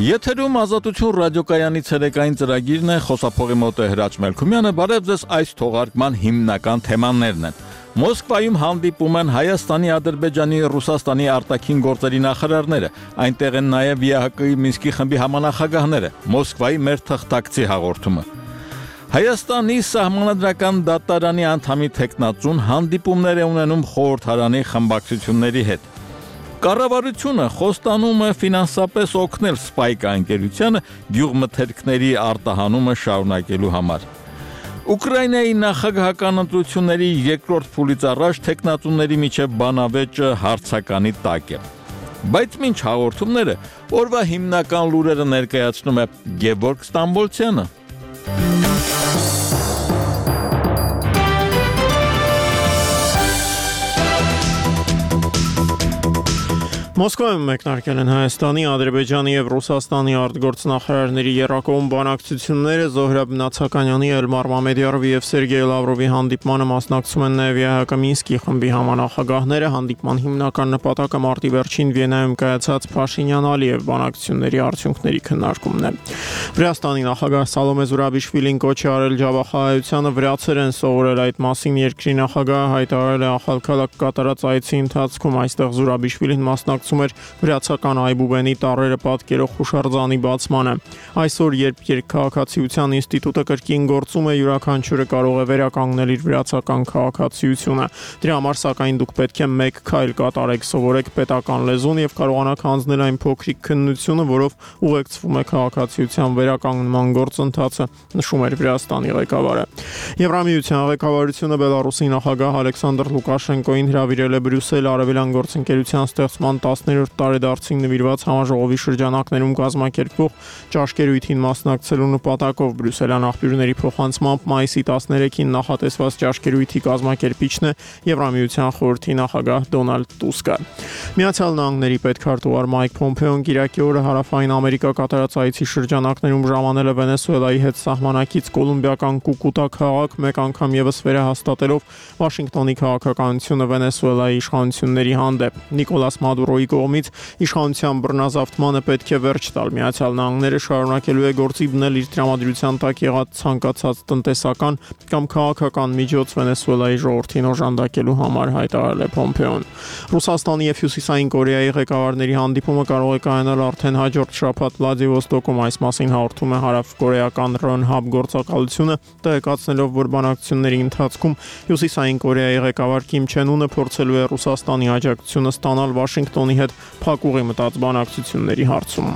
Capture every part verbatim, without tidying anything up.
Եթերում ազատություն ռադիոկայանի ցերեկային ծրագիրն է, խոսափողի մոտ է Հրաչ Մելքումյանը, բարև ձեզ, այս թողարկման հիմնական թեմաներն են։ Մոսկվայում հանդիպում են Հայաստանի, Ադրբեջանի, Ռուսաստանի արտաքին գործերի նախարարները, այնտեղ են նաև ԵԱՀԿ-ի Մինսկի խմբի համանախագահները, Մոսկվայի մեր թղթակցի հաղորդումը։ Հայաստանի սահմանադրական դատարանի անդամի թեկնածուն հանդիպումներ է ունենում խորհրդարանի խմբակցությունների հետ։ Կառավարությունը խոստանում է ֆինանսապես օգնել Սպայկա ընկերությանը գյուղմթերքների արտահանումը շարունակելու համար։ Ուկրաինայի նախագահական ընտրությունների երկրորդ փուլից առաջ թեկնածուների միջև բանավեճը հարցականի տակ է։ Բայց մինչ հաղորդումները օրվա հիմնական լուրերը ներկայացնում է Գևորգ Ստամբոլցյանը։ Մոսկվայում մեկնարկել են Հայաստանի, Ադրբեջանի և Ռուսաստանի արտգործնախարարների եռակողմ բանակցությունները, Զոհրաբ Նացականյանի, Էլմար Մամեդյարովի և Սերգեյ Լավրովի հանդիպմանը մասնակցում են նաև ԵԱՀԿ Մինսկի խմբի համանախագահները, հանդիպման հիմնական նպատակը մարտի վերջին Վիեննայում կայացած Փաշինյան-Ալիև բանակցությունների արդյունքների քննարկումն է։ Վրաստանի նախագահ Սալոմե Զուրաբիշվիլին կոչ է արել ջավախահայությանը վրացեր են սովորել, այդ մասին երկրի նախագահը հայտարարել է Ախալքալակ կատարած այցի ընթացքում, այստեղ Զուրաբիշվիլին մասնակցում էր վրացական Այբուբենի տառերը պատկերող հուշարձանի բացմանը։ Այսօր, երբ երկքաղաքացիության ինստիտուտը կրկին գործում է, յուրաքանչյուրը կարող է վերականգնել իր վրացական քաղաքացիությունը։ Դրա համար, սակայն, դուք պետք է մեկ քայլ կատարեք, սովորեք պետական լեզուն և կարողանաք հանձնել այն փոքրիկ քննությունը, որով ուղեկցվում է քաղաքացիության վերականգնման գործընթացը, նշում էր Վրաստանի ղեկավարը։ Եվրամիության ղեկավարությունը Բելարուսի նախագահ Ալեքսանդր Լուկաշենկոին հրավիրել է Բրյուսել արևելյան գործընկերության ստեղծման տասներորդ տարեդարձին նվիրված համաժողովի շրջանակներում կազմակերպվող ճաշկերույթին մասնակցելու նպատակով Բրյուսելյան աղբյուրների փոխանցմամբ մայիսի տասներեքին նախատեսված ճաշկերույթի կազմակերպիչն է Եվրամիության խորհրդի նախագահ Դոնալդ Տուսկը։ Միացյալ Նահանգների պետքարտուղար Մայք Փոմփեոն կիրակի օրը Հարավային Ամերիկա կատարած այցի շրջանակներում ժամանել է Վենեսուելայի հետ սահմանակից կոլումբիական Կուկուտա քաղաք, մեկ անգամ ևս վերահաստատելով Վաշինգտոնի քաղաքականությունը Վենեսուելայի իշխանությունների հանդեպ։ Նիկոլաս Մադուրոյի կողմից իշխանության բռնազավթմանը պետք է վերջ տալ։ Միացյալ Նահանգները շարունակելու է գործի դնել իր տրամադրության տակ եղած ցանկացած տնտեսական կամ քաղաքական միջոց Վենեսուելայի ժողովրդին օժանդակելու համար, հայտարարել է Փոմփեոն։ Ռուսաստանի և Հյուսիսային Կորեայի ղեկավարների հանդիպումը կարող է կայանալ արդեն հաջորդ շաբաթ Վլադիվոստոկում, այս մասին հաղորդում է հարավկորեական Ռոնհաբ գործակալությունը, տեղեկացնելով, որ բանակցությունների ընթացքում Հյուսիսային Կորեայի ղեկավար Կիմ Չեն Ունը փորձելու է Ռուսաստանի աջակցությունը ստանալ Վաշինգտոնի հետ փակուղի մտած բանակցությունների հարցում։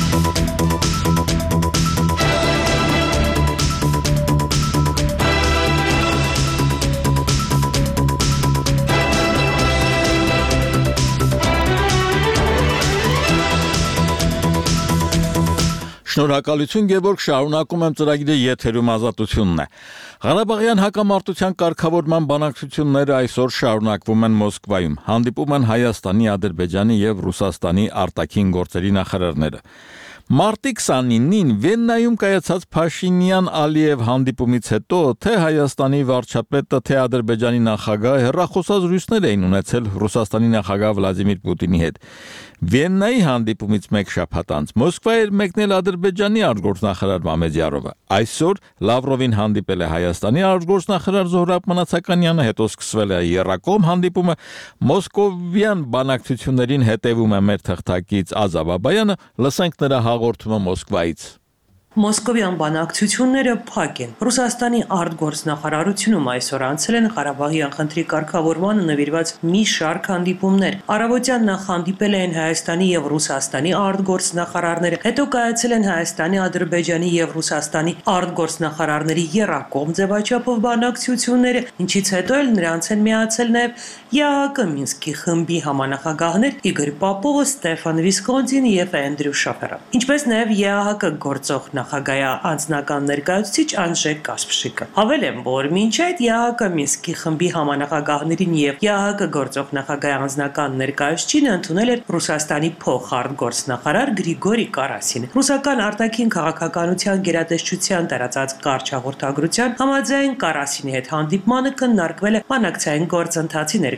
Շնորհակալություն Գևորգ, շարունակում եմ ծրագիրը, եթերում ազատությունն է։ Ղարաբաղյան հակամարտության կարգավորման բանակցությունները այսօր շարունակվում են Մոսկվայում։ Հանդիպում են Հայաստանի, Ադրբեջանի և Ռուսաստանի արտաքին գործերի նախարարները։ Մարտի քսանինին Վիեննայում կայացած Փաշինյան-Ալիև հանդիպումից հետո թե Հայաստանի վարչապետը, թե Ադրբեջանի նախագահը հեռախոսազրույցներ էին ունեցել Ռուսաստանի նախագահ Վլադիմիր Պուտինի հետ։ Վիեննայի հանդիպումից մեկ շաբաթ անց Մոսկվա էր մեկնել Ադրբեջանի արտգործնախարար Մամեդյարովը։ Այսօր Լավրովին հանդիպել է Հայաստանի արտգործնախարար Զոհրաբ Նացականյանը, հետո սկսվել է եռակողմ հանդիպումը։ Մոսկովյան բանակցություններին հետևում է մեր թղթակից Ազա Բաբայանը, լսենք նրա հաղորդումը Մոսկվայից։ Մոսկովյան բանակցությունները փակ են։ Ռուսաստանի արտգործնախարարությունում այսօր անցել են Ղարաբաղի խնդրի կարգավորմանը նվիրված մի շարք հանդիպումներ։ Առավոտյան նախ հանդիպել են Հայաստանի և Ռուսաստանի արտգործնախարարները, հետո կայացել են Հայաստանի, Ադրբեջանի և Ռուսաստանի արտգործնախարարների եռակողմ ձևաչափով բանակցությունները, ինչից հետո էլ նրանց են միացել նաև ԵԱՀԿ Մինսկի խմբի համանախագահներ Իգոր Պապովը, Ստեֆան Վիսկոնտին և Էնդրյու Շաֆերը, ինչպես նաև ԵԱՀԿ գործող նախագահի անձնական ներկայացուցիչ Անժե Կասպշիկը։ Հավելեմ, որ մինչ այդ ԵԱՀԿ Մինսկի խմբի համանախագահներին և ԵԱՀԿ գործող նախագահի անձնական ներկայացուցիչին ընդունել էր Ռուսաստանի փոխարտգործնախարար Գրիգորի Կարասինը։ Ռուսական արտաքին քաղաքականության գերատեսչության տարածած կարճ հաղորդագրության համաձայն Կարասինի հետ հանդիպմանը քննարկվել է բանակցային գործընթացի ներկայացումը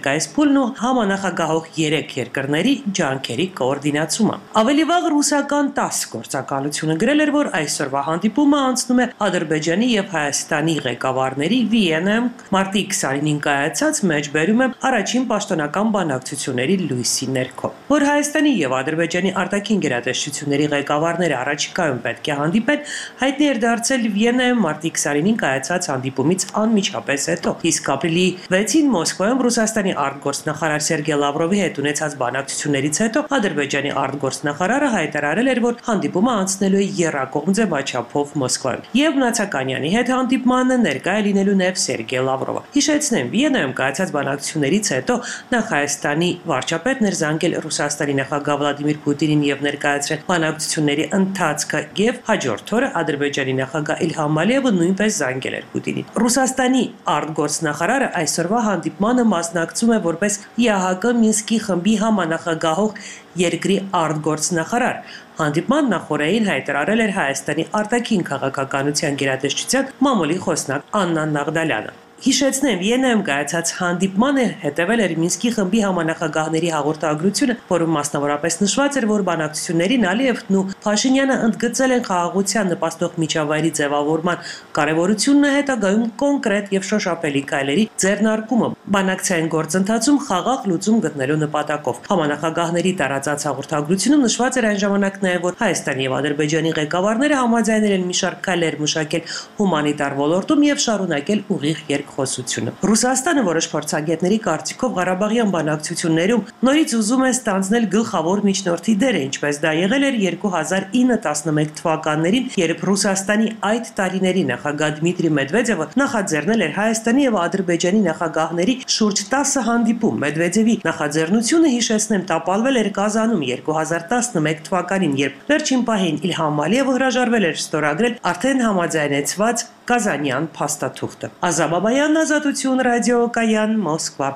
ներկայիս փուլն ու համանախագահող երեք երկրների ջանքերի կոորդինացումը։ Ավելի վաղ ռուսական տաս գործակալությունը գրել էր, որ այսօրվա հանդիպումը անցնում է Ադրբեջանի եւ Հայաստանի ղեկավարների Վիեննայում մարտի քսանինին կայացած մեջբերում է առաջին պաշտոնական բանակցությունների լույսի ներքո, որ Հայաստանի եւ Ադրբեջանի արտաքին գերատեսչությունների ղեկավարները առաջիկայում պետք է հանդիպեն, հայտնի էր դարձել Վիեննայում մարտի քսանինին կայացած հանդիպումից անմիջապես հետո, իսկ ապրիլի վեցին Մոսկվայում Ռուսաստանի արտգործնախարար Սերգեյ Լավրովի հետ ունեցած բանակցություններից հետո Ադրբեջանի արտգործնախարարը հայտարարել էր, որ հանդիպումը անցնելու է եռակողմ ձևաչափով Մոսկվայում, եւ Նացականյանի հետ հանդիպմանը ներկայ է լինելու նաեւ Սերգեյ Լավրովը։ Հիշեցնեմ, Վիեննայում կայացած բանակցություններից հետո նախ Հայաստանի վարչապետն էր զանգել Ռուսաստանի նախագահ Վլադիմիր Պուտինին եւ ներկայացրել բանակցությունների ընթացքը, եւ հաջորդ օրը Ադրբեջանի նախագահ Իլհամ Ալիևը նույնպես զանգել էր Պուտինին։ Ռուսաստանի արտգործնախարարը այսօրվա հանդիպմանը մասնակցում է որպես ԵԱՀԿ Մինսկի խմբի համանախագահող երկրի արտգործնախարար։ Հանդիպման նախորդին հայտարարել էր Հայաստանի արտաքին քաղաքականության գերատեսչության մամուլի խոսնակ Աննա Նաղդալյանը։ Հիշեցնեմ, Վիեննայում կայացած հանդիպմանը հետևել էր Մինսկի խմբի համանախագահների հաղորդագրությունը, որում մասնավորապես նշված էր, որ բանակցություններին Ալիևն ու Փաշինյանը ընդգծել են խաղաղության նպաստող միջավայրի ձևավորման կարևորությունն ու հետագայում կոնկրետ եւ շոշափելի քայլերի ձեռնարկումը բանակցային գործընթացում խաղաղ լուծում գտնելու նպատակով։ Համանախագահների տարածած հաղորդագրությունում նշված էր այն ժամանակ նաեւ, որ Հայաստանի եւ Ադրբեջանի ղեկավարները համաձայնել են մի շարք քայլեր մշակել հումանիտար ոլորտում եւ շարունակել ուղիղ երկխոսությունը։ Ռուսաստանը որոշ փորձագետների կարծիքով Ղարաբաղյան բանակցություններում նորից ուզում է ստանձնել գլխավոր միջնորդի դերը, ինչպես դա եղել էր երկու հազար ինը տասնմեկ թվականներին, երբ Ռուսաստանի այդ տարիների նախագահ Դմիտրի Մեդվեդևը նախաձեռնել էր Հայաստանի եւ Ադրբեջանի նախագահների շուրջ տասը հանդիպում։ Մեդվեդևի նախաձեռնությունը, հիշեցնեմ, տապալվել էր Կազանում երկու հազար տասնմեկ թվականին, երբ վերջին պահին Իլհամ Ալիևը հրաժարվել էր ստորագրել արդեն համաձայնեցված Կազանյան փաստաթուղթը։ Ազատ Բաբայան, Ազատություն, ռադիոկայան, Մոսկվա։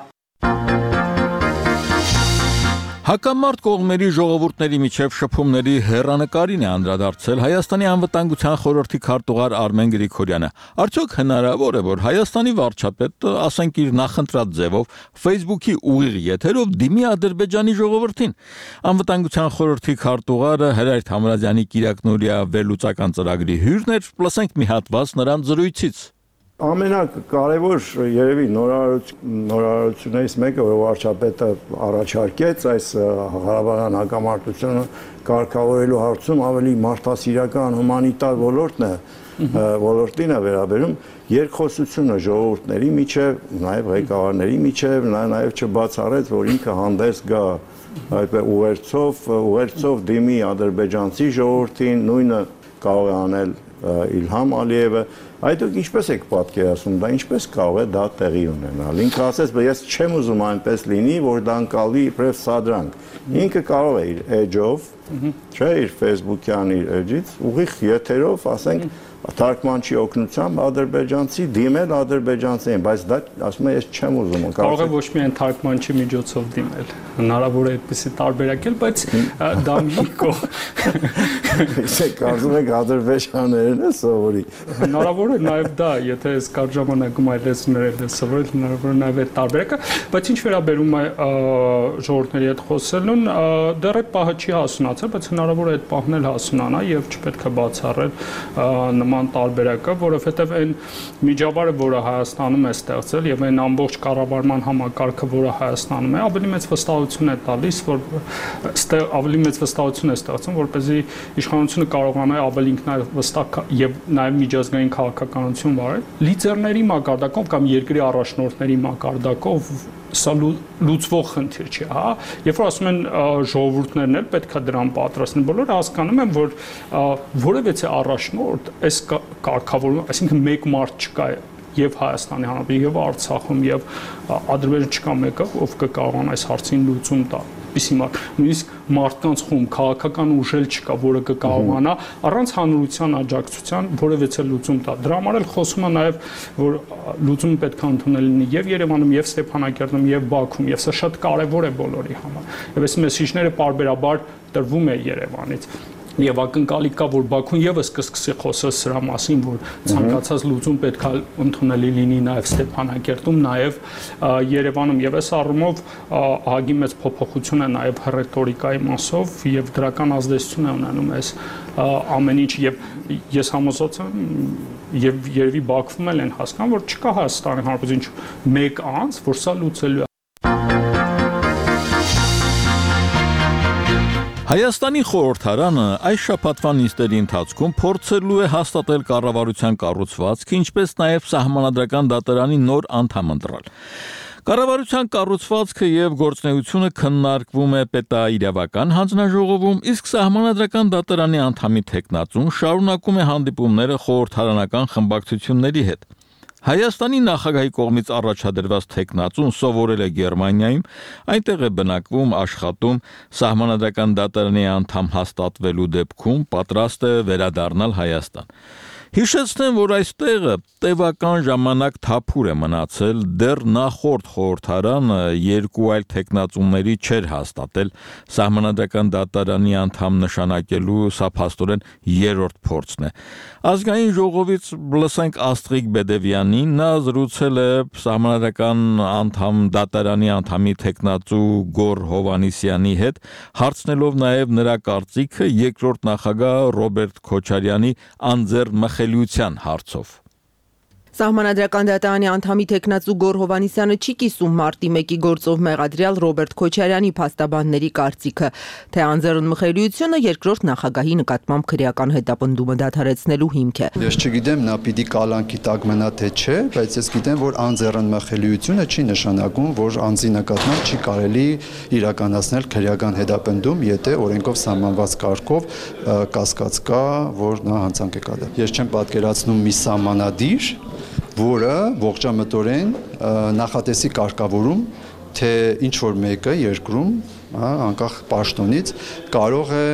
Հակամարտ կողմերի ժողովուրդների միջև շփումների հեռանկարին է անդրադարձել Հայաստանի անվտանգության խորհրդի քարտուղար Արմեն Գրիգորյանը։ Արդյոք հնարավոր է, որ Հայաստանի վարչապետը, ասենք իր նախընտրած ձևով, Facebook-ի ուղիղ եթերով դիմի Ադրբեջանի ժողովրդին։ Անվտանգության խորհրդի քարտուղարը Հրայր Թամրազյանի Կիրակնորիա վերլուծական ծրագրի հյուրն էր, լսենք մի հատված նրան զրույցից։ Ամենակարևոր երևի նորարարություններից մեկը, որ վարչապետը առաջարկեց այս Ղարաբաղյան հակամարտությունը կարգավորելու հարցում ավելի մարդասիրական հումանիտար ոլորտն է, ոլորտին է վերաբերում երկխոսությունը ժողովուրդների միջև, նաև ղեկավարների միջև, նաև չբացառեց, որ ինքը հանդես գա այդպես ուղերձով, ուղերձով դիմի ադրբեջանցի ժողովրդին, նույնը կարող է անել Իլհամ Ալիևը։ Այդ դուք ինչպես եք պատկերացնում, դա ինչպես կարող է դա տեղի ունենալ։ Ինքը ասեց, բայց ես չեմ ուզում այնպես լինի, որ դա անցալի իբրև սադրանք։ Ինքը կարող է իր էջով, չէ, իր Facebook-յան իր էջից, ուղիղ եթերով, ասենք, թարգմանչի օգնությամբ ադրբեջանցի դիմել ադրբեջանցին, բայց դա ասում է ես չեմ ուզում։ Կարող է ոչ միայն թարգմանչի միջոցով դիմել, հնարավոր է այդպեսի տարբերակել, բայց դա մի կողմ։ Իսկ կարծում եք ադրբեջաներն է սովորի։ Հնարավոր է նաև դա, եթե այս կար ժամանակում այլ լեզուներ են սովորել, հնարավոր է նաև այդ տարբերակը, բայց ինչ վերաբերում է ժողովուրդների հետ խոսելուն, դեռ այդ պահը չի հասունացել, բայց հնարավոր է այդ պահն էլ հասունանա եւ չպետք է բացառել նման տարբերակը, որովհետև այն միջավայրը, որը Հայաստանում է ստեղծել եւ այն ամբողջ կառավարման համակարգը, որը Հայաստանում է, ավելի մեծ վստահություն է տալիս, որ ավելի մեծ վստահություն է ստեղծում, որպեսզի իշխանությունը կարողանա ավելի ինքնավստահ եւ նաեւ միջազգային քաղաքականություն վարել։ Լիդերների մակարդակով կամ երկրի առաջնորդների մակարդակով սա լուծվող խնդիր չէ, հա, երբ որ ասում են ժողովուրդներն էլ պետք է դրան պատրաստեն, բոլորը հասկանում են, որ որևէ առաջնորդ այս կարգավորում, այսինքն մեկ մարդ չկա եւ Հայաստանի Հանրապետությունում եւ Արցախում եւ Ադրբեջանում չկա մեկը, ով կկարողանա այս հարցին լուծում տալ։ Նույնիսկ մարդկանց խումբ, քաղաքական ուժ էլ չկա, որը կկարողանա առանց հանրության աջակցության որևէ լուծում տալ։ Դրա համար էլ խոսում է նաև, որ լուծումը պետք է ընդունել լինի եւ Երևանում, եւ Ստեփանակերտում, եւ Բաքվում, եւ սա շատ կարեւոր է բոլորի համար։ Եվ այս մեսիջները պարբերաբար տրվում է Երևանից։ Եվ ակնկալի կա, որ Բաքուն եւս կսկսի խոսել սրա մասին, որ ցանկացած լուծում պետք է ընդունելի լինի նաեւ Ստեփանակերտում, նաեւ Երևանում, եւ այս առումով ահագին մեծ փոփոխություն է նաեւ ռետորիկայի մասով եւ դրական ազդեցություն է ունենում այս ամեն ինչ, եւ ես համոզված եմ եւ երևի Բաքվում էլ են հասկանում, որ չկա Հայաստանի Հանրապետություն մեկ անց, որ սա լուծելու է։ Հայաստանի խորհրդարանը այս շաբաթվա նիստերի ընթացքում փորձելու է հաստատել կառավարության կառուցվածքը, ինչպես նաև սահմանադրական դատարանի նոր անդամ ընտրել։ Կառավարության կառուցվածքը եւ գործունեությունը քննարկվում է պետաիրավական հանձնաժողովում, իսկ սահմանադրական դատարանի անդամի թեկնածուն շարունակում է հանդիպումները խորհրդարանական խմբակցությունների հետ։ Հայաստանի նախագահի կողմից առաջադրված թեկնածուն սովորել է Գերմանիայում, այնտեղ է բնակվում, աշխատում, սահմանադրական դատարանի անդամ հաստատվելու դեպքում պատրաստ է վերադառնալ Հայաստան։ Հիշեցնեմ, որ այստեղը տևական ժամանակ թափուր է մնացել, դեռ նախորդ խորհրդարանը երկու այլ թեկնածուների չէր հաստատել սահմանադրական դատարանի անդամ նշանակելու, սա փաստորեն երրորդ փորձն է։ Ազգային ժողովից լսենք Աստղիկ Բեդևյանին, նա զրուցել է սահմանադրական անդամ դատարանի անդամի թեկնածու Գոռ Հովհաննիսյանի հետ, հարցնելով նաև նրա կարծիքը երկրորդ նախագահ Ռոբերտ Քոչարյանի անձեռնմխելիության հարցով։ Սահմանադրական դատարանի անդամի թեկնածու Գոռ Հովհաննիսյանը չի կիսում մարտի մեկի գործով մեղադրյալ Ռոբերտ Քոչարյանի փաստաբանների կարծիքը, թե անձեռնմխելիությունը երկրորդ նախագահի նկատմամբ քրեական հետապնդումը դադարեցնելու հիմք է։ Ես չգիտեմ նա պիտի կալանքի տակ մնա թե չէ, բայց ես գիտեմ, որ անձեռնմխելիությունը չի նշանակում, որ անձի նկատմամբ չի կարելի իրականացնել քրեական հետապնդում, եթե օրենքով սահմանված կարգով կասկած կա, որ նա հանցանք է կատարել։ Ես չեմ պատկերացնում մի սահմանադիր, որը ողջամտորեն նախատեսի կարգավորում, թե ինչ որ մեկը երկրում, անկախ պաշտոնից կարող է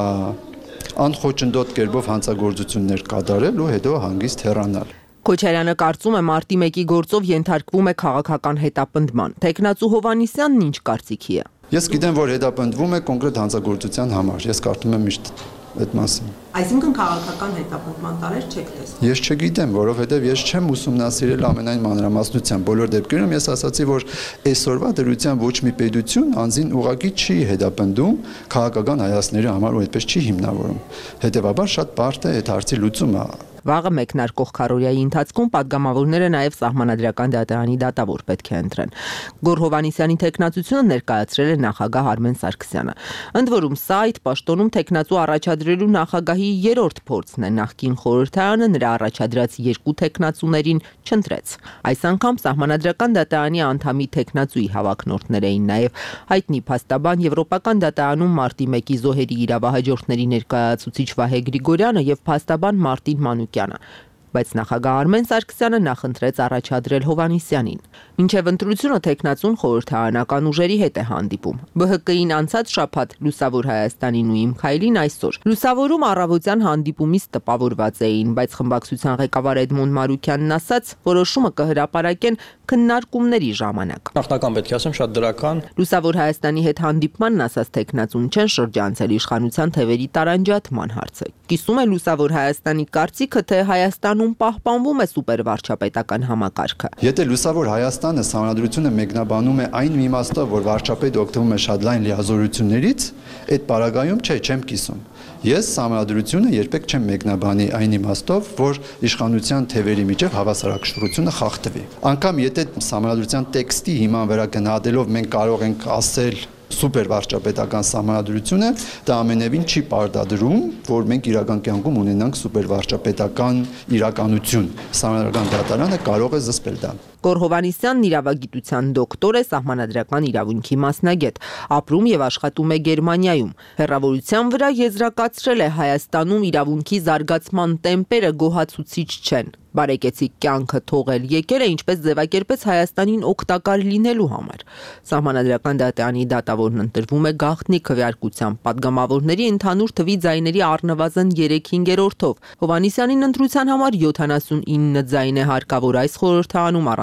անխոչնդոտ կերպով հանցագործություններ կատարել ու հետո հանգիստ հեռանալ։ Քոչարյանը կարծում է մարտի մեկի գործով ենթարկվում է քաղաքական հետապնդման։ Թեկնածու Հովհաննիսյանն ինչ կարծիքի է։ Ես գիտեմ, որ հետապնդվում է կոնկրետ հանցագործության համար։ Ես կարծում եմ միշտ այդ մասին։ Այսինքն քաղաքական հետապնդման տարեր չեք տեսնում։ Ես չգիտեմ, որովհետև ես չեմ ուսումնասիրել ամենայն մանրամասնությամբ։ Բոլոր դեպքերում ես ասացի, որ այսօրվա դրության ոչ մի պետություն անձին ուղղակի չի հետապնդում քաղաքական հայացքների համար ու այդպես չի հիմնավորում։ Հետևաբար շատ բարդ է այդ հարցի լուծումը։ Վաղը մեկնարկող քարոզիայի ընթացքում падգամավորները նաև սահմանադրական դատարանի դատավոր պետք է ընտրեն։ Գոռ Հովհաննիսյանի թեկնածությունը ներկայացրել է նախագահ Արմեն Սարգսյանը։ Ընդ որում սա այդ պաշտոնում թեկնածու առաջադրելու նախագահի երրորդ փորձն է, նախկին խորհրդարանը նրա առաջադրած երկու թեկնածուներին չընտրեց։ Այս անգամ սահմանադրական դատարանի անդամի թեկնածուի հավակնորդներ էին նաև հայտնի փաստաբան Եվրոպական դատարանում մարտի մեկի զոհերի իրավահաջորդների ներկայացուցիչ Վահե Գրիգորյանը եւ փաստաբան Մարտին Մանուկյանը, բայց նախագահ Արմեն Սարգսյանը նախընտրեց առաջադրել Հովհաննիսյանին։ Մինչև ընտրությունը թեկնածուն խորհրդարանական ուժերի հետ է հանդիպում։ Բը հը կային անցած շաբաթ Լուսավոր Հայաստանին ու Իմ Քայլին այսօր։ Լուսավորում առավոտյան հանդիպումից տպավորված էին, բայց խմբակցության ղեկավար Էդմոն Մարուկյանն ասաց, որոշումը կհրապարակեն քննարկումների ժամանակ։ Նախնական պետք է ասեմ շատ դրական։ Լուսավոր Հայաստանի հետ հանդիպմանն ասաց թեկնածուն չեն շրջանցել իշխանության թևերի տարանջատման հարցը։ Կիսում է Լուսավոր Հայաստանի կարծիքը, թե Հայաստանում պահպանվում է սուպերվարչապետական համակարգը։ Եթե Լուսավոր Հայաստանը սահմանադրությունը մեկնաբանում է այն իմաստով, որ վարչապետը օգտվում է շատ լայն լիազորություններից, այդ պարագայում չէ, չեմ կիսում։ Ես սահմանադրությունը երբեք չեմ մեկնաբանի այն իմաստով, որ իշխանության թևերի միջև հավասարակշռությունը խախտվի։ Անկամ եթե սահմանադրության տեքստի հիման վրա գնահատելով մենք կարող ենք ասել սուպեր վարչապետական սահմանադրությունը, դա ամենևին չի պարտադրում, որ մենք իրական կյանքում ունենանք սուպեր վարչապետական իրականություն։ Սահմանադրական դատարանը կարող է զսպել դա։ Գոռ Հովհաննիսյանն իրավագիտության դոկտոր է, սահմանադրական իրավունքի մասնագետ, ապրում եւ աշխատում է Գերմանիայում։ Հեռավորության վրա եզրակացրել է Հայաստանում իրավունքի զարգացման տեմպերը գոհացուցիչ չեն։ Բարեկեցիկ կյանքը թողել եկել է, ինչպես ձևակերպեց Հայաստանին օգտակար լինելու համար։ Սահմանադրական դատարանի դատավորն ընտրվում է գաղտնի քվեարկությամբ, падգամավորների ընդհանուր թվի ձայների առնվազն երեք հինգերորդով։ Հովհաննիսյանին ընտրության համար յոթանասունինը ձայն է հարկավոր այս խորհրդարանում առանց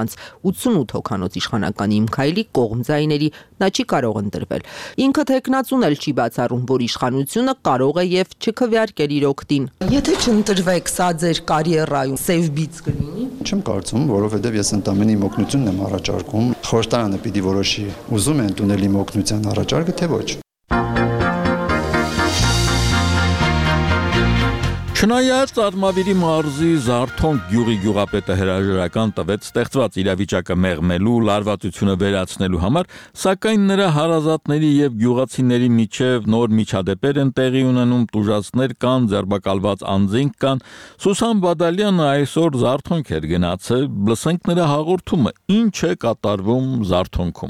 միմյանց ութսունութ հոգանոց իշխանականի Իմքայլի կողմձայների նա չի կարող ընտրվել։ Ինքը թեկնածուն էլ չի բացառում, որ իշխանությունը կարող է եւ չքվեարկել իր օգտին։ Եթե չընտրվեք, սա ձեր կարիերայում սև բիծ կլինի։ Չեմ կարծում, որովհետեւ ես ընդամենը իմ օգնությունն եմ առաջարկում։ Խորհրդարանը պիտի որոշի, ուզում է ընդունել իմ օգնության առաջարկը, թե ոչ։ Չնայած Արմավիրի մարզի Զարթոնք գյուղի գյուղապետը հրաժարական տվեց ստեղծված իրավիճակը մեղմելու, լարվածությունը վերացնելու համար, սակայն նրա հարազատների եւ գյուղացիների միջև նոր միջադեպեր են տեղի ունենում, տուժածներ կան, ձերբակալված անձինք կան։ Սուսան Բադալյանը այսօր Զարթոնք էր գնացել, լսենք նրա հաղորդումը, ինչ է կատարվում Զարթոնքում։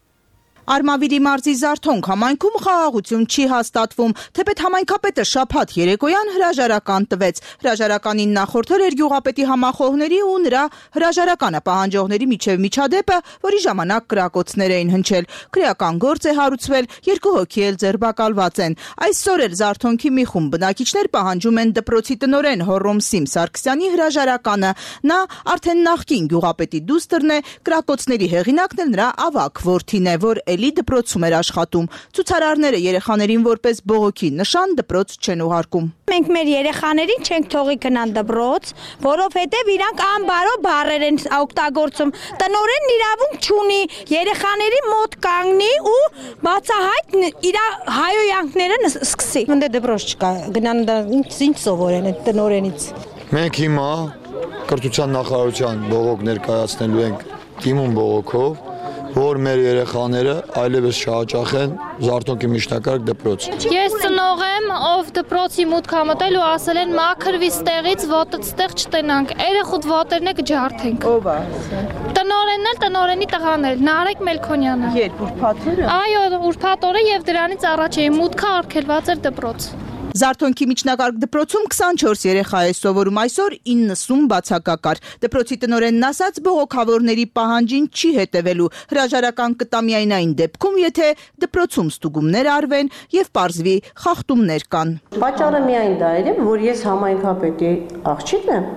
Արմավիրի մարզի Զարթոնք համայնքում խաղաղություն չի հաստատվում, թեպետ համայնքապետը շաբաթ երեկոյան հրաժարական տվեց։ Հրաժարականին նախորդել էր գյուղապետի համախոհների ու նրա հրաժարականը պահանջողների միջև միջադեպը, որի ժամանակ կրակոցներ էին հնչել։ Քրեական գործ է հարուցվել, երկու հոգի էլ ձերբակալված են։ Այսօր էլ Զարթոնքի մի խումբ բնակիչներ պահանջում են դպրոցի տնօրեն Հոռոմ Սիմ Սարգսյանի հրաժարականը։ Նա արդեն նախկին գյուղապետի դուստրն է, կրակոցների հեղինակն էլ նրա ավագ որդին է, որ էլի դպրոցում էր աշխատում։ Ցուցարարները երեխաներին որպես բողոքի նշան դպրոց չեն ուղարկում։ Մենք մեր երեխաներին չենք թողի գնան դպրոց, որովհետև իրանք անբարո բառեր են օգտագործում։ Տնօրենն իրավունք չունի երեխաների մոտ կանգնի ու բացահայտ իր հայոյանքները սկսի։ Ընդ դպրոց չկա, գնան ինչ սովորեն այդ տնօրենից։ Մենք հիմա կրթության նախարարության բողոք ներկայացնելու ենք դիմում բողոքով, որ մեր երեխաները այլևս չհաճախեն Զարթոնքի միջնակարգ դպրոց։ Ես ծնող եմ, ով դպրոցի մուտք համտել ու ասել են մաքրվի ստեղից, ոտդ ստեղ չտենանք, երեխուդ ոտերն է կջարդենք։ Ով է։ Տնօրենն էլ, տնօրենի տղան էլ, Նարեկ Մելքոնյանը։ Երբ ուրբաթ օրը։ Այո, ուրբաթ օրը եւ դրանից առաջ է մուտքը արգելված էր դպրոց։ Զարթոնքի միջնակարգ դպրոցում քսանչորս երեխա է սովորում, այսօր իննսուն բացակակար։ Դպրոցի տնօրենն ասաց, բողոքավորների պահանջին չի հետևելու։ Հրաժարական կտա միայն այն դեպքում, եթե դպրոցում ստուգումներ արվեն եւ պարզվի խախտումներ կան։ Պատճառը միայն դա է, որ ես համայնքապետի աղջիկն եմ։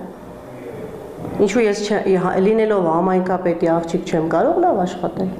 Ինչու ես լինելով համայնքապետի աղջիկ չեմ կարող լավ աշխատել։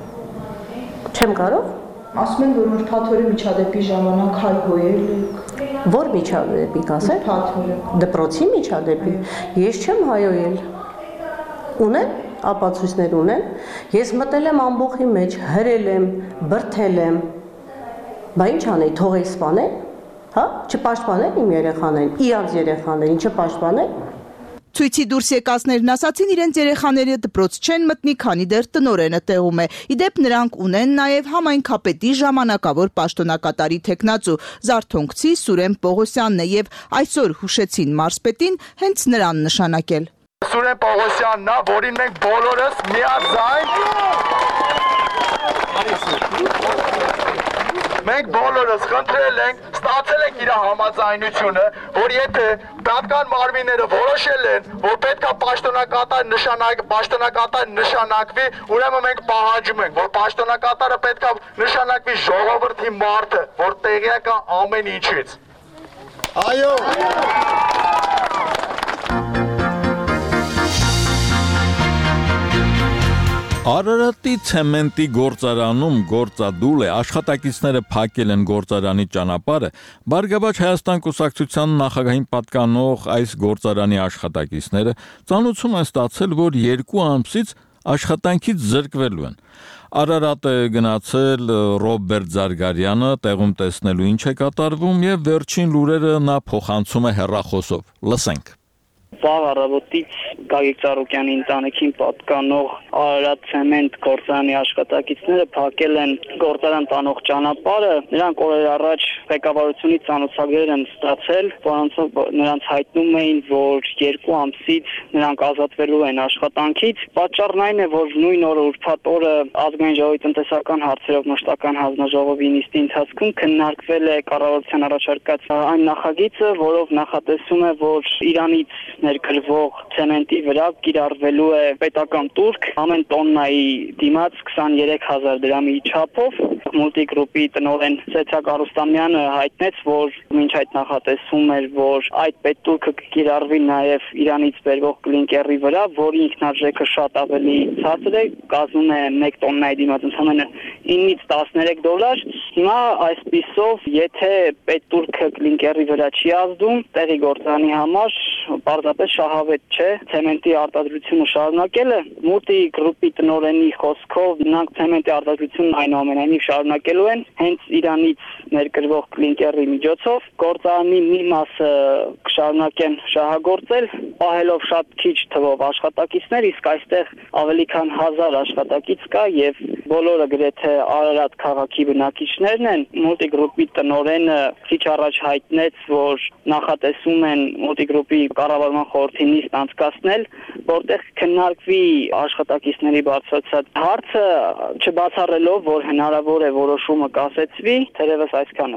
Չեմ կարող։ Ասում են, որ ուրբաթ օրը միջադեպի ժամանակ հայհոյել եք։ Որ միջադեպի կասեք։ Դպրոցի միջադեպի։ Ես չեմ հայհոյել։ Ունեմ ապացույցներ ունեմ։ Ես մտել եմ ամբողջի մեջ, հրել եմ, բրդել եմ։ Բա ինչ անեի, թողեի սպանել։ Հա, չպաշտպանել իմ երեխաներին, իրանց երեխաներին չպաշտպանել։ Ցույցի դուրս եկածներն ասացին, իրենց երեխաները դպրոց չեն մտնի, քանի դեռ տնօրենը տեղում է։ Իդեպ նրանք ունեն նաև համայնքապետի ժամանակավոր պաշտոնակատարի թեկնածու Զարթոնքցի Սուրեն Պողոսյանն է եւ այսօր հուշեցին մարզպետին հենց նրան նշանակել։ Սուրեն Պողոսյանն է, որին մենք բոլորս միաձայն Մենք բոլորս խնդրել ենք, ստացել ենք իր համաձայնությունը, որ եթե պետական մարմինները որոշել են, որ պետքա պաշտոնակատար նշանակ, պաշտոնակատար նշանակվի, ուրեմն մենք պահանջում ենք, որ պաշտոնակատարը պետքա նշանակվի ժողովրդի մարդը, որ տեղյակ է ամեն ինչից։ Այո։ Արարատի ցեմենտի գործարանում գործադուլ է, աշխատակիցները փակել են գործարանի ճանապարհը, Բարգավաճ Հայաստան կուսակցության նախագահին պատկանող այս գործարանի աշխատակիցները ծանոթում են ստացել, որ երկու ամսից աշխատանքից զրկվելու են։ Արարատը գնացել Ռոբերտ Զարգարյանը, տեղում տեսնելու ինչ է կատարվում եւ վերջին լուրերը նա փոխանցում է հեռախոսով։ Լսենք։ Վաղ առավոտից Գագիկ Ծառուկյանի ընտանիքին պատկանող Արարատ ցեմենտ գործարանի աշխատակիցները փակել են գործարան տանող ճանապարհը։ Նրանք օրեր առաջ ղեկավարությունից ծանոթագրեր են ստացել, որոնցով նրանց հայտնում էին, որ երկու ամսից նրանք ազատվելու են աշխատանքից։ Պատճառն այն է, որ նույն օրը ուրբաթ օրը ազգային ժողովի տնտեսական հարցերով մշտական հանձնաժողովի նիստի ընթացքում քննարկվել է կառավարության առաջարկած այն նախագիծը, որով նախատեսում է, որ Իրանից ներկրվող ցեմենտի վրա կիրառվելու է պետական տուրք ամեն տոննայի դիմաց քսաներեք հազար դրամի չափով։ Մուլտիգրուպի տնօրեն Սեցակ Արուստամյանը հայտնեց, որ մինչ այդ նախատեսում էր, որ այդ պետտուրքը կկիրառվի նաև Իրանից բերվող կլինկերի վրա, որի ինքնարժեքը շատ ավելի ցածր է, կազմում է մեկ տոննայի դիմաց ընդամենը ինից տասներեք դոլար։ Հիմա այսպիսով, եթե պետտուրքը կլինկերի վրա չի ազդում, տեղի գործարանի համար պարզապես շահավետ չէ ցեմենտի արտադրությունը շարունակելը։ Մուտի գրուպի տնօրենի խոսքով նրանք ցեմենտի արտադրությունն այնուամենայնիվ շարունակելու են հենց Իրանից ներկրվող կլինկերի միջոցով։ Գործարանի մի մասը կշարունակեն շահագործել, պահելով շատ քիչ թվով աշխատակիցներ, իսկ այստեղ ավելի քան հազար աշխատակից կա եւ բոլորը գրեթե Արարատ քաղաքի բնակիչներն են։ Մուտի գրուպի տնօրենը քիչ առաջ հայտնեց, որ նախատեսում են Մուտի գրուպի կառավարման խորհրդի նիստ անցկացնել, որտեղ քննարկվի աշխատակիցների բարձրացած հարցը, չբացառելով, որ հնարավոր է որոշումը կասեցվի, թերևս այսքանը։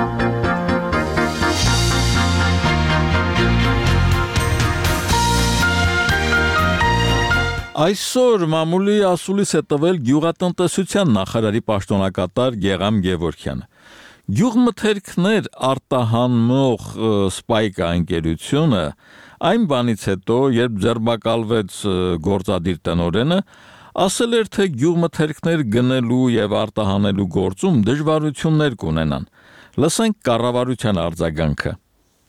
Այսօր մամուլի ասուլիս է տվել գյուղատնտեսության նախարարի պաշտոնակատար Գեգամ Գևորգյանը։ Գյուղմթերքներ արտահանող Սպայկա ընկերությունը այն բանից հետո, երբ ձերբակալվեց գործադիր տնօրենը, ասել էր, թե գյուղմթերքներ գնելու եւ արտահանելու գործում դժվարություններ կունենան։ Լսենք կառավարության արձագանքը։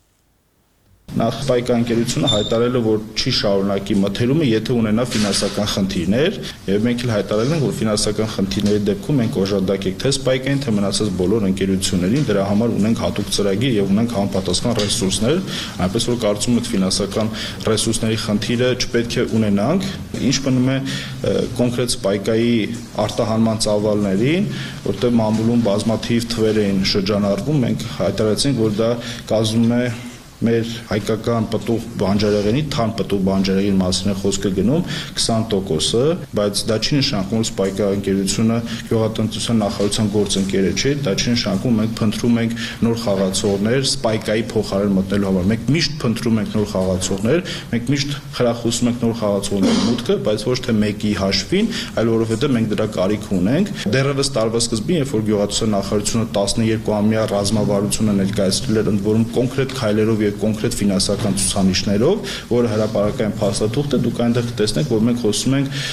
Նախ Սպայկա ընկերությունը հայտարարել է, որ չի շարունակի մթերումը, եթե ունենա ֆինանսական խնդիրներ, եւ մենք էլ հայտարարել ենք, որ ֆինանսական խնդիրների դեպքում մենք օժանդակենք թե Սպայկային, թե մնացած բոլոր ընկերություններին, դրա համար ունենք հատուկ ծրագիր եւ ունենք համապատասխան ռեսուրսներ, այնպես որ կարծում եմ, որ ֆինանսական ռեսուրսների խնդիրը չպետք է ունենանք։ Ինչ մնում է կոնկրետ Սպայկայի արտահանման ծավալներին, որտեղ մամուլում բազմաթիվ թվեր էին շրջանառվում, մենք հայտարարեցինք, որ դա կազմում է մեր հայկական պտուղ բանջարեղենի, թարմ պտուղ բանջարեղենի մասին է խոսքը գնում քսան տոկոսը, բայց դա չի նշանակում, որ Սպայկա ընկերությունը գյուղատնտեսության նախարարության գործընկերը չէ, դա չի նշանակում, մենք փնտրում ենք նոր խաղացողներ Սպայկայի փոխարեն մտնելու համար։ Մենք միշտ փնտրում ենք նոր խաղացողներ, մենք միշտ խրախուսում ենք նոր խաղացողների մուտքը, բայց ոչ թե մեկի հաշվին, այլ որովհետև մենք դրա կարիք ունենք։ Դեռևս տարվա սկզբին, երբ որ գյուղատնտեսության նախարարությունը տասներկուամյա ռազմավարությունը ներկայացրել էր, ընդ որում կոնկրետ քայլերով կոնկրետ ֆինանսական ցուցանիշներով, որը հրապարակային փաստաթուղթ է, դուք այնտեղ կտեսնեք, որ մենք խոսում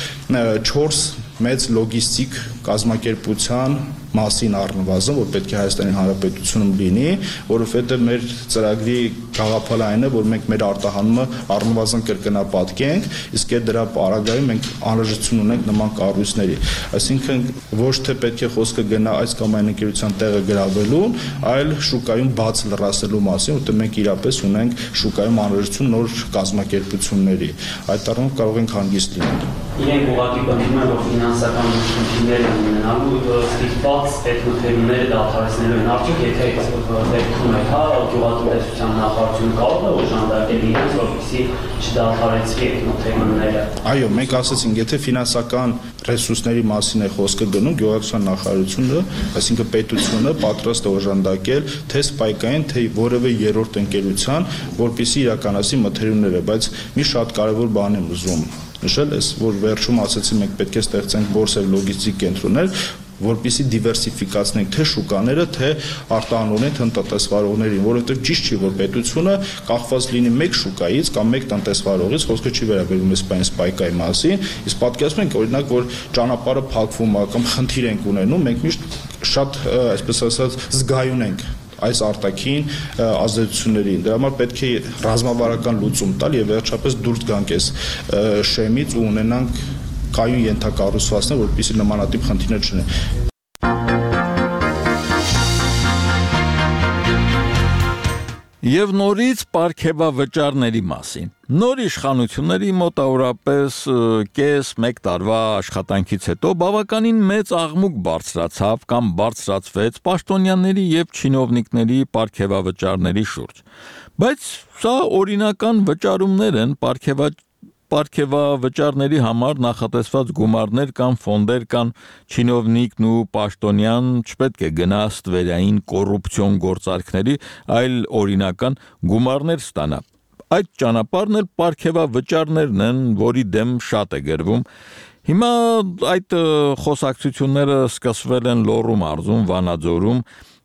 ենք չորս մեծ լոգիստիկ կազմակերպության մասին առնվազն, որ պետք է Հայաստանի Հանրապետությունում լինի, որովհետև մեր ծրագրի գաղափարը այն է, որ մենք մեր արտահանումը առնվազն կրկնապատկենք, իսկ այդ դրա պարագայում մենք անհրաժեշտություն ունենք նման կառույցների։ Այսինքն ոչ թե պետք է խոսքը գնա այս կամ այն ընկերության տեղը գրավելուն, այլ շուկայում բաց լրացնելու մասին, որտեղ մենք իրապես ունենք շուկայում անհրաժեշտություն նոր կազմակերպությունների։ Այդ առումով կարող ենք հանգիստ լինել։ Իրենք ուղղակի բնդում են, որ ֆինանսական խնդիրներ ունենալու ստիպված պետմթերումները դադարեցնելու են արդյոք, եթե դեպքում է, հա, գյուղատնտեսության նախարարությունը կարող է օժանդակել իրենց, որպեսզի չդադարեցվի այդ մթերումները։ Այո, մենք ասացինք, եթե ֆինանսական ռեսուրսների մասին է խոսքը գնում, գյուղատնտեսության նախարարությունը, այսինքն պետությունը պատրաստ է օժանդակել թե Սպայկային, թե որևէ երրորդ ընկերության, որպեսզի իրականացի մթերումները, բայց մի շատ կարևոր բան եմ ուզում նշել, ես որ վերջում ասացի, մենք պետք է ստեղծենք բորս եւ լոգիստիկ կենտրոններ, որպեսզի դիվերսիֆիկացնենք թե շուկաները, թե արտահանողներին, թե տնտեսվարողներին, որովհետև ճիշտ չի, որ պետությունը կախված լինի մեկ շուկայից կամ մեկ տնտեսվարողից, խոսքը չի վերաբերում այս Սպայկայի մասին, իսկ պատկերացնում ենք, օրինակ, որ ճանապարհը փակվում է կամ խնդիր ենք ունենում, մենք միշտ շատ, այսպես ասած, զգայուն ենք այս արտաքին ազդեցություններին։ Դրա համար պետք է ռազմավարական լուծում տալ եւ վերջապես դուրս գանք այս շեմից ու ունենանք կայուն ենթակառուցվածքներ, որպեսզի նմանատիպ խնդիրներ չունենան։ Եվ նորից պարգևավճարների մասին։ Նոր իշխանությունների մոտավորապես կես մեկ տարվա աշխատանքից հետո բավականին մեծ աղմուկ բարձրացավ կամ բարձրացվեց պաշտոնյաների եւ չինովնիկների պարգևավճարների շուրջ։ Բայց սա օրինական վճարումներ են, պարգևա Պարգևավճարների համար նախատեսված գումարներ կամ ֆոնդեր կան, չինովնիկն ու պաշտոնյան չպետք է գնա ստվերային կոռուպցիոն գործարքների, այլ օրինական գումարներ ստանա։ Այդ ճանապարհն էլ պարգևավճարներն են, որի դեմ շատ է գրվում։ Հիմա այդ խոսակցությունները սկսվել են Լոռու մարզում, Վանաձորում,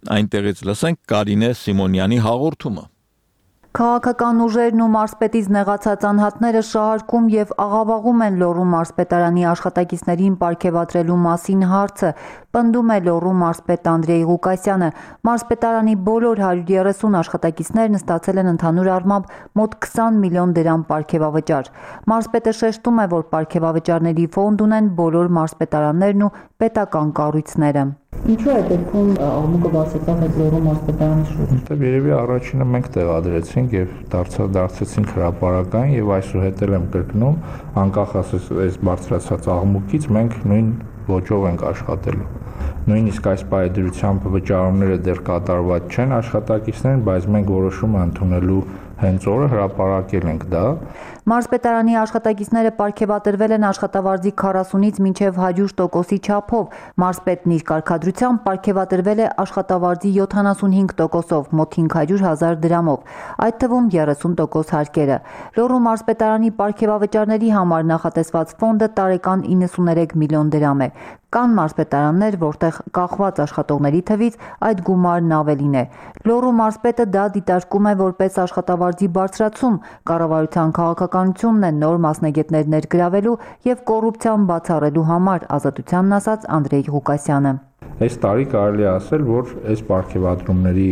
Այնտեղից լսենք Կարինե Սիմոնյանի հաղորդումը։ Քաղաքական ուժերն ու մարզպետից նեղացած անհատները շահարկում եւ աղավաղում են Լոռու մարզպետարանի աշխատակիցներին պարգեւատրելու մասին հարցը, պնդում է Լոռու մարզպետ Անդրեյ Ղուկասյանը։ Մարզպետարանի բոլոր հարյուր երեսուն աշխատակիցներն ստացել են ընդհանուր առմամբ մոտ քսան միլիոն դրամ պարգևավճար։ Մարզպետը շեշտում է, որ պարգևավճարների ֆոնդ ունեն բոլոր մարզպետարաններն ու պետական կառույցները։ Ինչու է դեպքում աղմուկը բացեցավ այդ Լոռու մարզպետարանի շուրջ։ Դե երևի առաջինը մենք տեղադրեցինք եւ դարձավ դարձեցինք հրապարակային եւ այսուհետ եմ կրկնում, անկախ այս բարձրացած աղմուկից մենք նույն ոճով ենք աշխատելու։ Նույնիսկ այս պայդրությամբ վճարումները դեռ կատարված չեն աշխատակիցներին, բայց մենք որոշում ենք ընդունելու հենց օրը հրապարակել ենք դա։ Մարզպետարանի աշխատակիցները պարգևատրվել են աշխատավարձի քառասունից մինչև հարյուր տոկոսի չափով։ Մարզպետն իր կարգադրությամբ պարգևատրվել է աշխատավարձի յոթանասունհինգ տոկոսով, մոտ հինգ հարյուր հազար դրամով, այդ թվում երեսուն տոկոս հարկերը։ Լոռու մարզպետարանի պարգևավճարների համար նախատեսված ֆոնդը տարեկան իննսուներեք միլիոն դրամ է։ Կան մարզպետարաններ, որտեղ կախված աշխատողների թվից այդ գումարն ավելին է։ Լոռու մարզպետը դա դիտարկում է որպես աշխատավարձի բարձրացում, կառավարության քաղաքականությունն է նոր մասնագետներ ներգրավելու եւ կոռուպցիան բացառելու համար, Ազատությանն ասաց Անդրեյ Ղուկասյանը։ Այս տարի կարելի է ասել, որ այս պարգևատրումների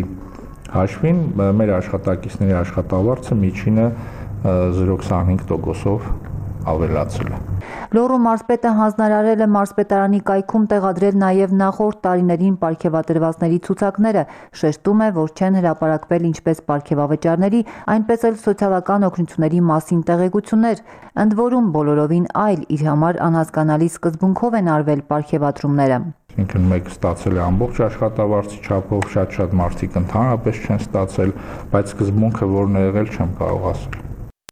հաշվին մեր աշխատակիցների աշխատավարձը միջինը զրո կես հինգ տոկոսով ավելացել է։ Լոռու մարզպետը հանձնարարել է մարզպետարանի կայքում տեղադրել նաև նախորդ տարիներին պարգևատրվածների ցուցակները, շեշտում է, որ չեն հրապարակվել ինչպես պարգևավճարների, այնպես էլ սոցիալական օգնությունների մասին տեղեկություններ, ընդ որում բոլորովին այլ իր համար անհասկանալի սկզբունքով են արվել պարգևատրումները։ Ինքն մեկ ստացել է ամբողջ աշխատավարձի չափով, շատ-շատ մարդիկ ընդհանրապես չեն ստացել, բայց սկզբունքը որն է եղել չեմ կարող ասել։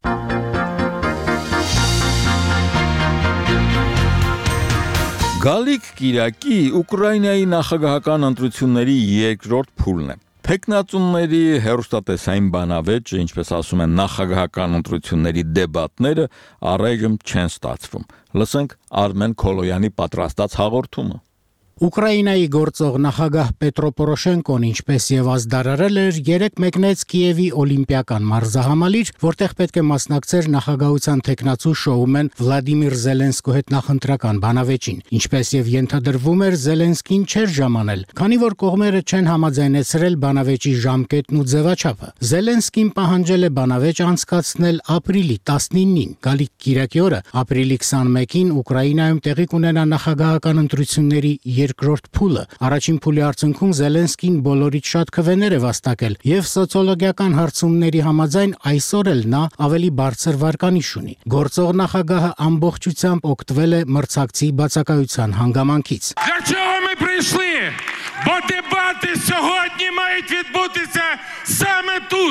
Գալիք կիրակի Ուկրաինայի նախագահական ընտրությունների երկրորդ փուլն է։ Թեկնածուների հերոստատեսային բանավեճը, ինչպես ասում են, նախագահական ընտրությունների դեբատները առայժմ չեն ստացվում։ Լսենք Արմեն Քոլոյանի պատրաստած հաղորդումը։ Ուկրաինայի գործող նախագահ Պետրո Պորոշենկոն, ինչպես եւ ազդարարել էր, երեք մեկնեց Կիևի Օլիմպիական մարզահամալիր, որտեղ պետք է մասնակցեր նախագահության տեխնացու շոումեն Վլադիմիր Զելենսկու հետ նախընտրական բանավեճին։ Ինչպես եւ ենթադրվում էր, Զելենսկին չէր ժամանել, քանի որ կողմերը չեն համաձայնեցրել բանավեճի ժամկետն ու ձևաչափը։ Զելենսկին պահանջել է բանավեճ անցկացնել ապրիլի տասնինին։ Գալիք կիրակի օրը, ապրիլի քսանմեկին Ուկրաինայում տեղի կունենա նախագահական ընտրությունների երկրորդ փուլը։ Առաջին փուլի արդյունքում Զելենսկին բոլորից շատ քվեներ է վաստակել եւ սոցիոլոգիական հարցումների համաձայն այսօր էլ նա ավելի բարձր վարկանիշ ունի։ Գործող նախագահը ամբողջությամբ օգտվել է մրցակցի բացակայության հանգամանքից։ Бо дебати сьогодні мають відбутися саме тут.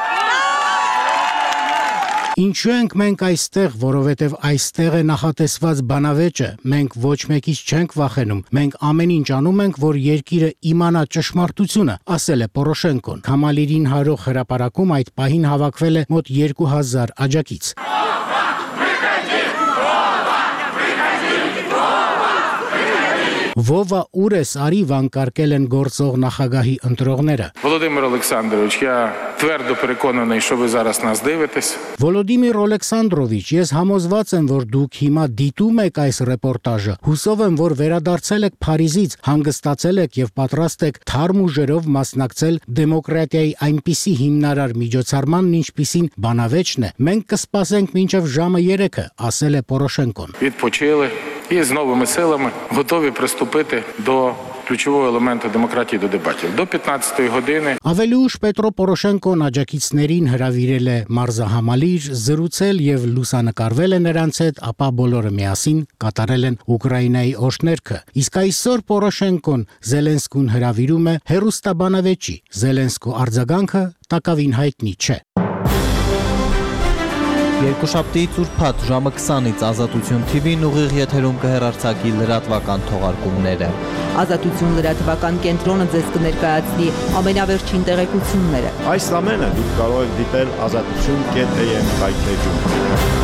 Ինչու ենք մենք այստեղ, որովհետև այստեղ է նախատեսված բանավեճը, մենք ոչ մեկից չենք վախենում, մենք ամեն ինչ անում ենք, որ երկիրը իմանա ճշմարտությունը, ասել է Պորոշենկոն։ Համալիրին հարող հրապարակում այդ պահին հավաքվել է մոտ երկու հազար աջակից։ Վովա Ուրես արի վանկարկել են գործող նախագահի ընտրողները։ Володимир Олександрович, я твердо переконаний, що ви зараз нас дивитесь. Վոլոդիմիր Օլեքսանդրովիչ, ես համոզված եմ, որ դուք հիմա դիտում եք այս ռեպորտաժը։ Հուսով եմ, որ վերադարձել եք Փարիզից, հանգստացել եք եւ պատրաստ եք թարմ ուժերով մասնակցել դեմոկրատիայի այնպիսի հիմնարար միջոցառմանն, ինչպիսին բանավեճն է։ Մենք կսպասենք մինչև ժամը երեքը, ասել է Պորոշենկոն։ Відпочили і з новими силами готові приступити до ключового елементу демократії до дебатів. До п'ятнадцятої години. Ավելի ուշ Պետրո Պորոշենկոն աջակիցներին հրավիրել է մարզահամալիր, զրուցել եւ լուսանկարվել է նրանց հետ, ապա բոլորը միասին կատարել են Ուկրաինայի օրհներգը։ Իսկ այսօր Պորոշենկոն Զելենսկուն հրավիրում է հերոստաբանավեճի։ Զելենսկու արձագանքը տակավին հայտնի չէ։ Երկուշաբթի ծուրփաթ ժամը քսանից Ազատություն Թի Վին ուղիղ եթերում կհեռարձակի լրատվական թողարկումները։ Ազատություն լրատվական կենտրոնը ձեզ կներկայացնի ամենավերջին տեղեկությունները։ Այս ամենը դուք կարող եք դիտել ազատություն կետ էյ էմ կայքեջում։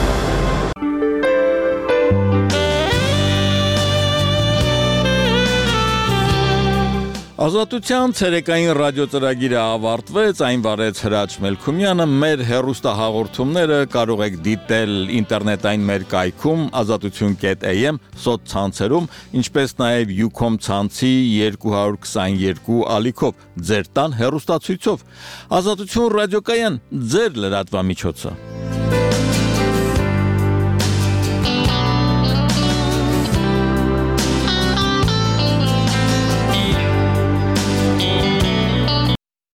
Ազատության ցերեկային ռադիոծրագիրը ավարտվեց, այն վարեց Հրաչ Մելքումյանը, մեր հեռուստահաղորդումները կարող եք դիտել ինտերնետային մեր կայքում ազատություն կետ a m սոցցանցերում, ինչպես նաև Ucom ցանցի երկու քսաներկու ալիքով, ձեր տան հեռուստացույցով։ Ազատություն ռադիոկայան, ձեր լրատվամիջոցը։